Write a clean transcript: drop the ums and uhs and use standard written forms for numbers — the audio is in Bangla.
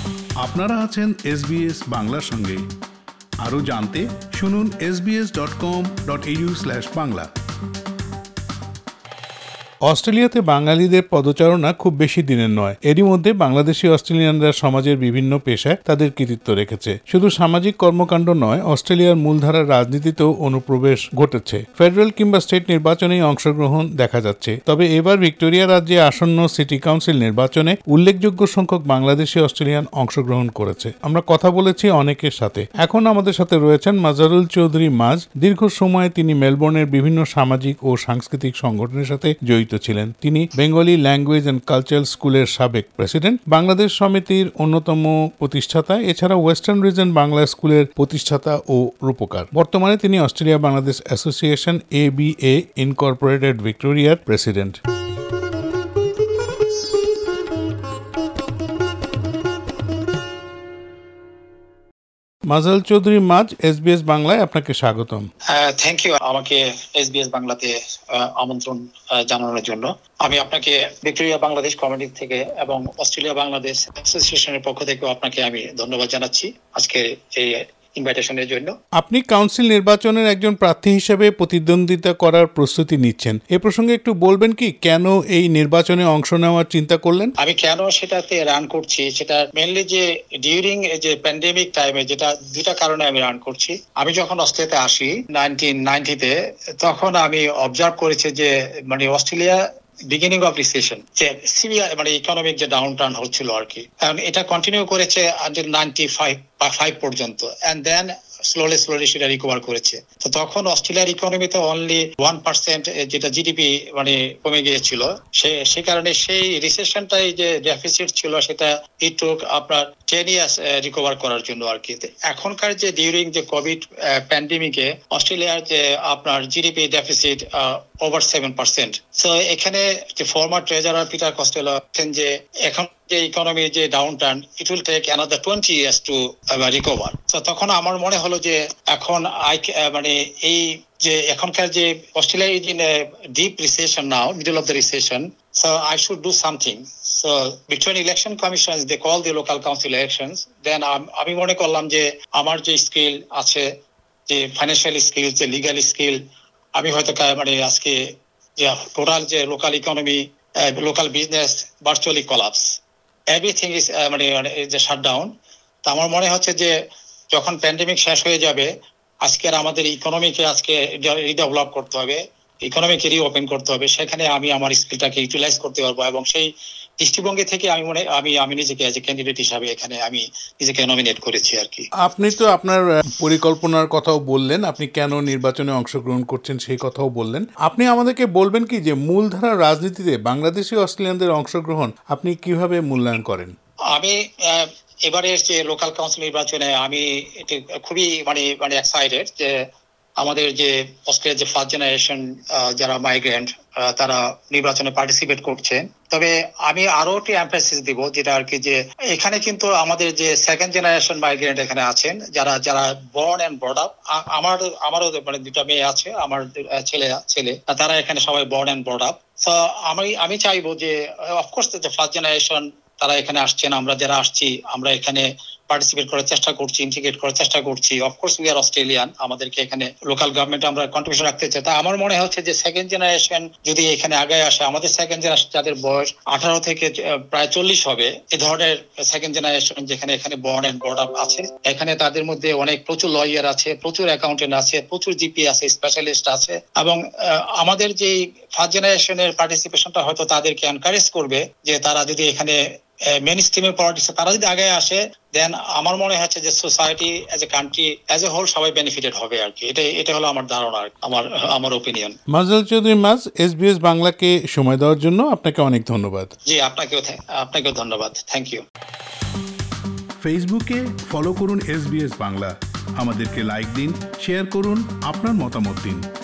আপনারা আছেন SBS বাংলার সঙ্গে। আরও জানতে শুনুন sbs.com.au/বাংলা। অস্ট্রেলিয়াতে বাঙালিদের পদচারণা খুব বেশি দিনের নয়। এরই মধ্যে বাংলাদেশি অস্ট্রেলিয়ানরা সমাজের বিভিন্ন পেশায় তাদের কৃতিত্ব রেখেছে। শুধু সামাজিক কর্মকাণ্ড নয়, অস্ট্রেলিয়ার মূলধারার রাজনীতিতেও অনুপ্রবেশ ঘটেছে। ফেডারেল কিংবা স্টেট নির্বাচনেই অংশগ্রহণ দেখা যাচ্ছে। তবে এবার ভিক্টোরিয়া রাজ্যে আসন্ন সিটি কাউন্সিল নির্বাচনে উল্লেখযোগ্য সংখ্যক বাংলাদেশি অস্ট্রেলিয়ান অংশগ্রহণ করেছে। আমরা কথা বলেছি অনেকের সাথে। এখন আমাদের সাথে রয়েছেন মাজারুল চৌধুরী মাজ। দীর্ঘ সময় তিনি মেলবোর্নের বিভিন্ন সামাজিক ও সাংস্কৃতিক সংগঠনের সাথে জড়িত ছিলেন। তিনি বেঙ্গলি ল্যাঙ্গুয়েজ অ্যান্ড কালচারাল স্কুলের সাবেক প্রেসিডেন্ট, বাংলাদেশ সমিতির অন্যতম প্রতিষ্ঠাতা, এছাড়া ওয়েস্টার্ন রিজন বাংলা স্কুলের প্রতিষ্ঠাতা ও রূপকার। বর্তমানে তিনি Australia Bangladesh association ABA incorporated ভিক্টোরিয়ার প্রেসিডেন্ট। মাজারুল চৌধুরী মাজ, SBS বাংলায় আপনাকে স্বাগতম। থ্যাংক ইউ আমাকে SBS বাংলাতে আমন্ত্রণ জানানোর জন্য। আমি আপনাকে ভিক্টোরিয়া বাংলাদেশ কমিউনিটি থেকে এবং অস্ট্রেলিয়া বাংলাদেশ অ্যাসোসিয়েশনের পক্ষ থেকেও আপনাকে আমি ধন্যবাদ জানাচ্ছি আজকে এই ইনভাইটেশনের জন্য। আপনি কাউন্সিল নির্বাচনের একজন প্রার্থী হিসেবে প্রতিদ্বন্দ্বিতা করার প্রস্তুতি নিচ্ছেন। এ প্রসঙ্গে একটু বলবেন কি, কেন এই নির্বাচনে অংশ নেওয়ার চিন্তা করলেন? আমি কেন সেটাতে রান করছি, সেটা মেইনলি যে ডিউরিং যে প্যান্ডেমিক টাইমে যেটা দুটা কারণে আমি রান করছি। আমি যখন অস্ট্রেলিয়াতে আসি 1990-তে, তখন আমি অবজার্ভ করেছি যে মানে অস্ট্রেলিয়া বিগিনিং অফ রিসেশন, যে সিভিয়ার মানে ইকোনমিক যে ডাউন টার্ন হচ্ছিল আর কি, এটা কন্টিনিউ করেছে আনটিল 95 পর্যন্ত, এন্ড দেন স্লোলি সেটা রিকভার করেছে। তো তখন অস্ট্রেলিয়ার ইকোনমিতে অনলি 1% যেটা জিডিপি মানে কমে গিয়েছিল। সে কারণে সেই রিসেশনটাই যে ডেফিসিট ছিল সেটা ইট টুক আপনার 10 ইয়ার্স রিকভার করার জন্য আর কি। এখনকার যে ডিউরিং যে কোভিড প্যান্ডেমিকে অস্ট্রেলিয়ার যে আপনার জিডিপি ডেফিসিট ওভার 7%। সো এখানে যে ফর্মার ট্রেজারার পিটার কস্টেলো যে এখন যে ইকোনমি যে downturn, it will take another 20 years to recover. তো তখন আমার মনে হলো যে এখন মানে এই যে এখনকার যে Australia is in a deep recession now, middle of the recession, so I should do something. So between election commissions, they call the local council elections, then আমি মনে করলাম যে আমার যে স্কিল আছে, যে ফাইন্যান্সিয়াল স্কিল, যে লিগ্যাল স্কিল, আমি হয়তো মানে আজকে যে টোটাল যে local economy, local business virtually collapse, everything is মানে যে শাটডাউন। তো আমার মনে হচ্ছে যে যখন প্যান্ডেমিক শেষ হয়ে যাবে, আজকের আমাদের ইকোনমিকে আজকে রিডেভেলপ করতে হবে, ইকোনমিকে রিওপেন করতে হবে। সেখানে আমি আমার স্কিলটাকে ইউটিলাইজ করতে পারবো এবং সেই দৃষ্টিভঙ্গি থেকে আমি নিজেকে এজ এ ক্যান্ডিডেট হিসাবে এখানে আমি নিজেকে নমিনেট করেছি আর কি। আপনি তো আপনার পরিকল্পনার কথাও বললেন, আপনি কেন নির্বাচনে অংশগ্রহণ করছেন সেই কথাও বললেন। আপনি আমাদেরকে বলবেন কি যে মূলধারা রাজনীতিতে বাংলাদেশি অস্ট্রেলিয়ানদের অংশগ্রহণ আপনি কিভাবে মূল্যায়ন করেন? আমি এবারের যে লোকাল কাউন্সিল নির্বাচনে আমি খুবই মানে এক্সাইটেড যে আমাদের যে অস্ট্রেলিয়ার যে ফার্স্ট জেনারেশন যারা মাইগ্রেন্ট তারা নির্বাচনে পার্টিসিপেট করছে। তবে আমি আরো একটি এমফাসিস দিব, যেটা আর কি যে এখানে কিন্তু আমাদের যে সেকেন্ড জেনারেশন মাইগ্রেন্ট এখানে আছেন, যারা বর্ন এন্ড ব্রড আপ। আমারও মানে দুটা মেয়ে আছে, আমার ছেলে তারা এখানে সবাই বর্ন এন্ড ব্রড আপ। তো আমি চাইবো যে অফকোর্স যে ফার্স্ট জেনারেশন তারা এখানে আসছেন, আমরা যারা আসছি আমরা এখানে পার্টিসিপেট করার চেষ্টা করছি, ইন্টিগ্রেট করার চেষ্টা করছি। অফকোর্স উই আর অস্ট্রেলিয়ান, আমাদেরকে এখানে লোকাল গভর্নমেন্ট আমরা কন্ট্রিবিউশন রাখতে চাই। তা আমার মনে হচ্ছে যে সেকেন্ড জেনারেশন যদি এখানে আগে আসে, আমাদের সেকেন্ড জেনারেশন যাদের বয়স 18 থেকে প্রায় 40 হবে, এই ধরনের সেকেন্ড জেনারেশন যেখানে এখানে বর্ন এন্ড ব্রড আপ আছে, এখানে তাদের মধ্যে প্রচুর লয়ার আছে, প্রচুর অ্যাকাউন্টেন্ট আছে, প্রচুর জিপি আছে, স্পেশালিস্ট আছে। এবং আমাদের যে ফার্স্ট জেনারেশনের পার্টিসিপেশনটা হয়তো তাদেরকে এনকারেজ করবে যে তারা যদি এখানে মেইন স্ট্রিমের পলিটিক্স তারা যদি আগে আসে, দেন আমার মনে হচ্ছে যে society as a country as a whole সবাই বেনিফিটেড হবে আর কি। এটা হলো আমার ধারণা, আমার ওপিনিয়ন। মাজারুল চৌধুরী মাজ, SBS বাংলাকে সময় দেওয়ার জন্য আপনাকে অনেক ধন্যবাদ। জি, আপনাকেও ধন্যবাদ। Thank you. ফেসবুকে ফলো করুন SBS বাংলা, আমাদেরকে লাইক দিন, শেয়ার করুন, আপনার মতামত দিন।